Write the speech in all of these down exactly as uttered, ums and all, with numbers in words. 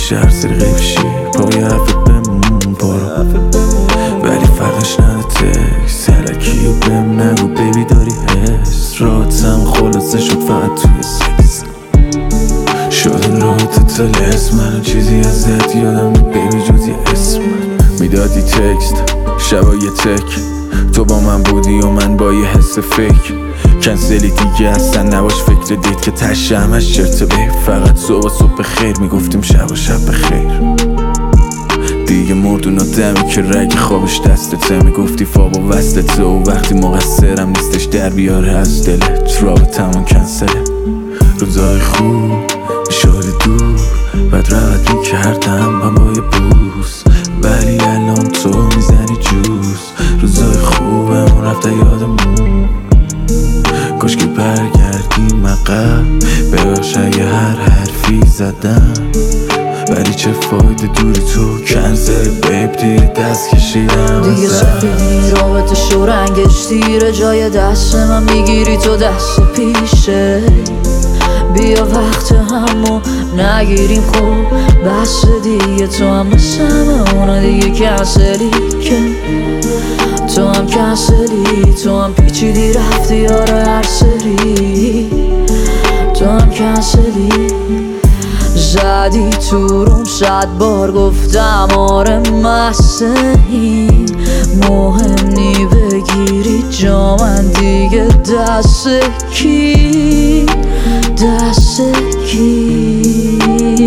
میشه هر سری غیب شی. پای حرفت بمون پارو ولی فرقش نده تکس هلکی و بهم نگو بیبی داری حس. راحتم خلاصه شد فقط توی سکس شده راحت تلس. منو چیزی ازت یادم نی بیبی جز یه اسم میدادی تکست شبای تک تو با من بودی و من با یه حس فکر کنسلی دیگه اصلا نباش فکر دید که تشه همش چرته به فقط صبح صبح خیر میگفتیم شب و شب بخیر. دیگه مردون و دمی که رگ خوابش دستته میگفتی فابا وستته و وقتی مقصرم نیستش در بیاره از دلت رابطمون کنسله. روزای خوب شده دور بعد روت میکردم من با یه بوس ولی الان تو میزنی جوز. روزای خوبمون رفته یادمون کاش که برگردیم عقب ببخش اگه هر حرفی زدم ولی چه فایده دوری تو کنسل بیب دیر دست کشیدم دیگه سفیدی رابطه شو رنگش دیره جای دست من میگیری تو دست پیشه. بیا وقت همو نگیریم خوب بس دیگه تو هم مثل اونا دیگه کنسلی که تو هم کنسلی تو هم پیچیدی رفتی یاره هر سری تو هم کنسلی زدی تو روم صد بار گفتم آره مسنی مهم نی بگیری جا من دیگه دست کی دست کی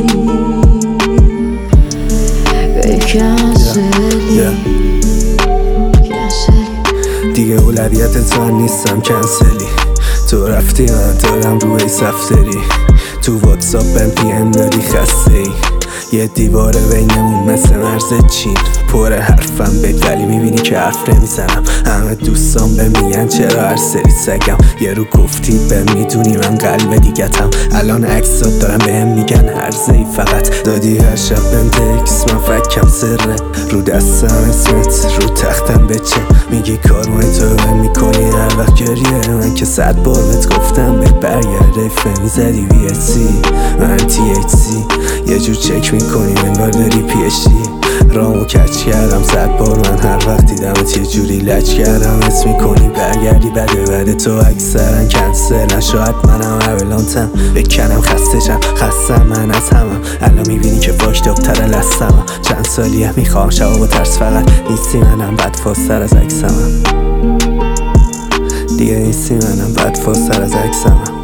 کنسلی دیگه اولویت من نیستم کنسلی تو رفتی من دارم روی سفتری تو واتساپ بهم پی ام دادی خسته ای یه دیواره بینمون مثل مرز چین پر حرفم بهت ولی میبینی که حرف نمیزنم. همه دوستان به میگن چرا هر سری سگم یه رو گفتی به میدونی من قلب دیگتم. الان عکسات دارم بهم میگن هرزه ای فقط دادی هر شب بهم تکس من فکم سره رو دستم اسمت رو تختم بچه میگی کارمای تو بهم میکنی هر وقت گریه من که صد بار بهت گفتم بهت برگرده فه میزدی وی اچ سی من تی اچ سی یه جور چک میکنی انگار داری پی اچ دی رامو کچ کردم صد بار من هر وقت دیدمت یه جوری لچ کردم حس میکنی برگردی بده بده تو اکثرا کنسلن شاید منم اولانتم بکنم خسته شم خستم من از همم الان میبینی که فاکت افتر لستمم چند سالیه میخوام شبا با ترس فقط نیستی منم بد فاستر از اکسمم دیگه نیستی منم بد فاستر از اکسمم